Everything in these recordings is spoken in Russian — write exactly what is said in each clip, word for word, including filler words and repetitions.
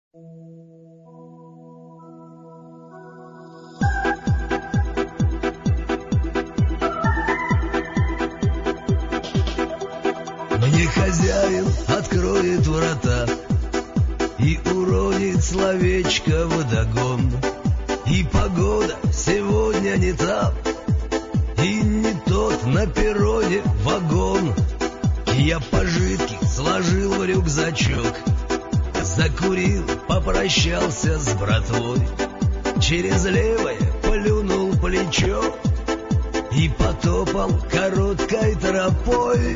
Мне хозяин откроет врата и уронит словечко вдогон. И погода сегодня не та, и не тот на перроне вагон. Я пожитки сложил в рюкзачок, закурил, попрощался с братвой, через левое плюнул плечо и потопал короткой тропой.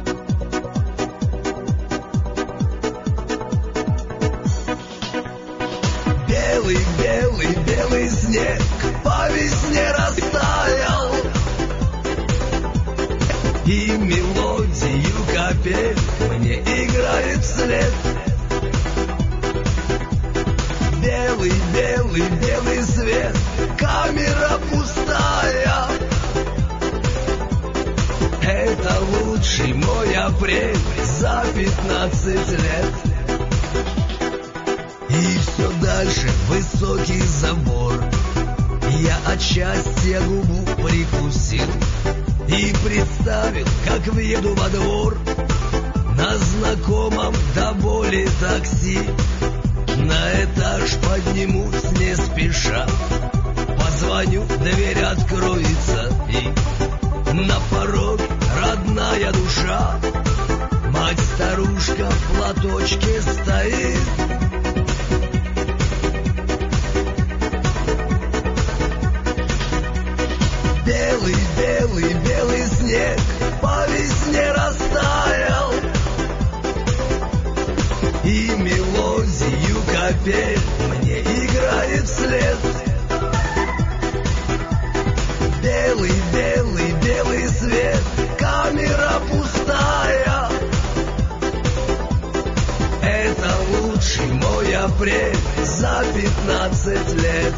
Белый, белый, белый снег по весне растаял, и мелодию капель мне играет вслед. Белый, белый, белый свет, камера пустая. Это лучший мой апрель за пятнадцать лет. И все дальше высокий забор. Я от счастья губу прикусил и представил, как въеду во двор на знакомом до боли такси. На этаж поднимусь не спеша, позвоню, дверь откроется, и на пороге родная душа. Мать-старушка в платочке стоит. Белый, белый, белый снег по весне растаял, и мелодию капель мне играет вслед. Белый, белый, белый свет, камера пустая. Это лучший мой апрель за пятнадцать лет.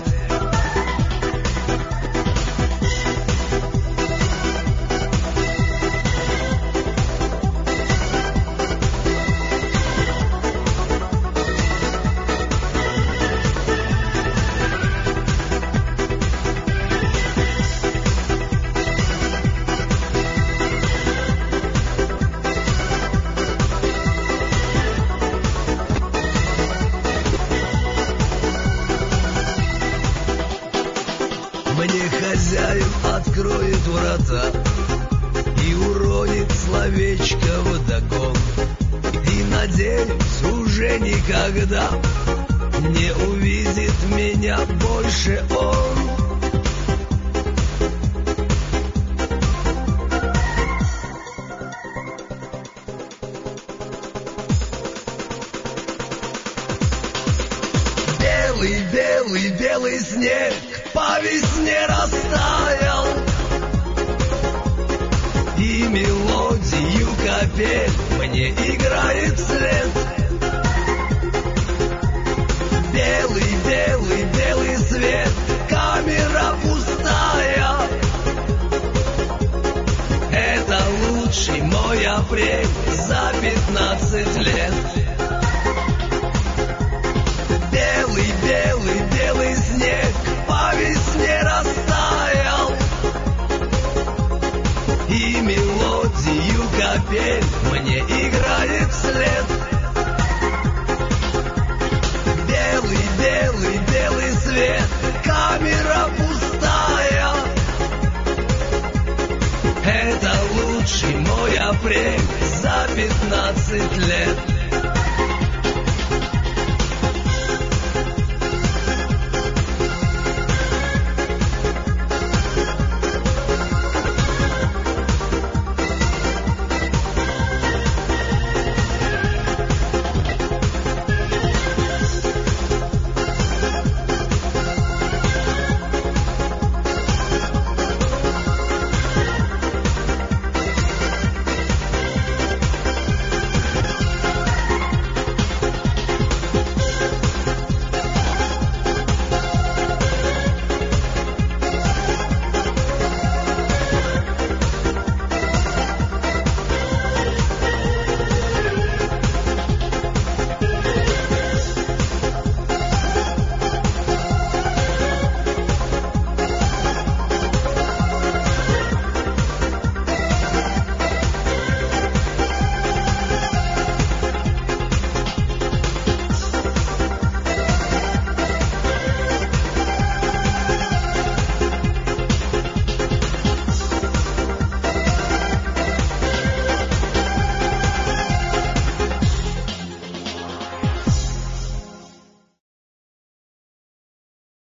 Мне хозяин откроет врата и уронит словечко вдогон. И надеюсь, уже никогда не увидит меня больше он. Белый, белый, белый снег по весне растаял, и мелодию капель мне играет вслед. Белый, белый, белый свет, камера пустая. Это лучший мой апрель за пятнадцать лет. Белый, белый, белый снег по весне растаял, и мелодию капель мне играет вслед. Белый, белый, белый свет, камера пустая. Это лучший мой апрель за пятнадцать лет.